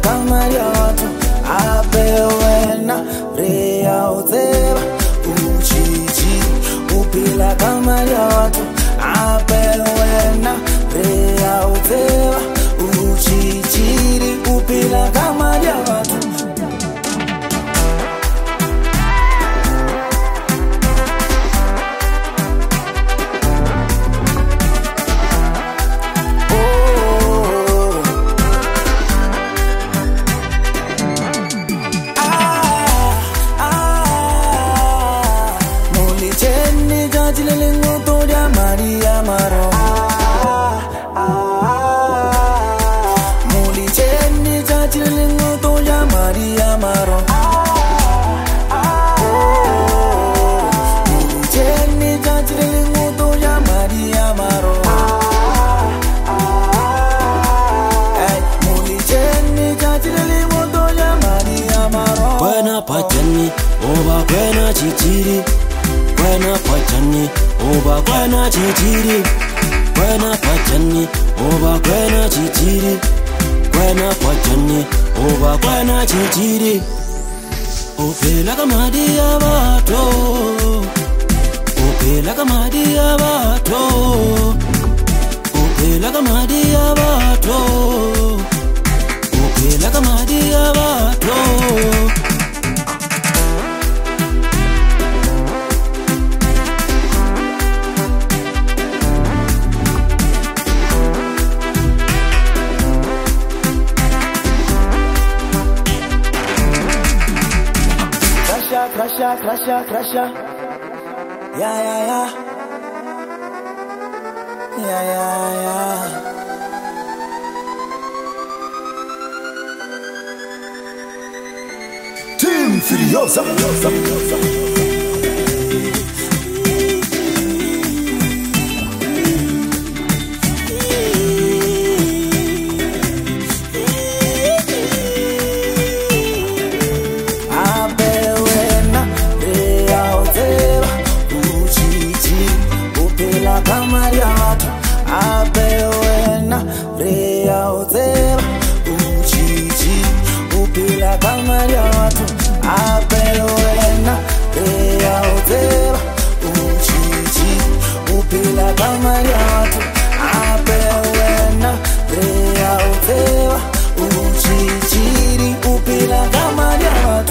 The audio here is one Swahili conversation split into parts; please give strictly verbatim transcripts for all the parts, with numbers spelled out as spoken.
kama ya watu apewena rea uteba uchichi upila kama ya watu apewena rea uteba uchichiri upila kama ya watu Maria Maro Muli Jenny Jajilingo Toya Maria Maro Muli Jenny Jajilingo Toya Maria Maro Muli Jenny Jajilingo Toya Maria Maro Buena Pachani Oba Buena Chichiri Buena Pachani Oba Buena Chichiri Buena Pachani Oba Buena Chichiri Buena Pachani Oba Buena Chichiri Opela kamadi ya bato Opela kamadi ya bato Opela kamadi ya bato Opela kamadi ya bato Crasha, crasha, crasha, yeah, yeah, yeah, yeah, yeah, yeah. Team Furiosa, Furiosa, Furiosa. Kama ya watu apewena rea uteba uchichi upila kama ya watu apewena rea uteba uchichi upila kama ya watu apewena rea uteba uchichiri upila kama ya watu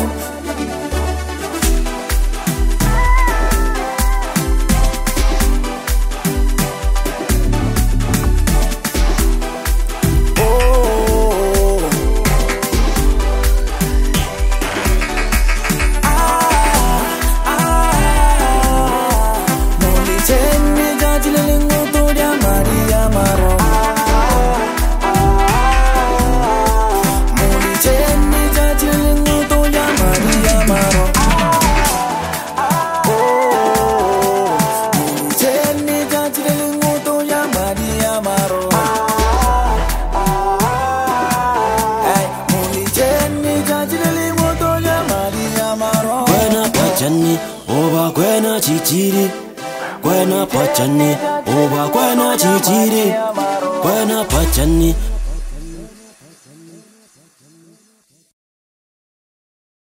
Oba Buena Chichiri Buena Pachani Oba Buena Chichiri Buena Pachani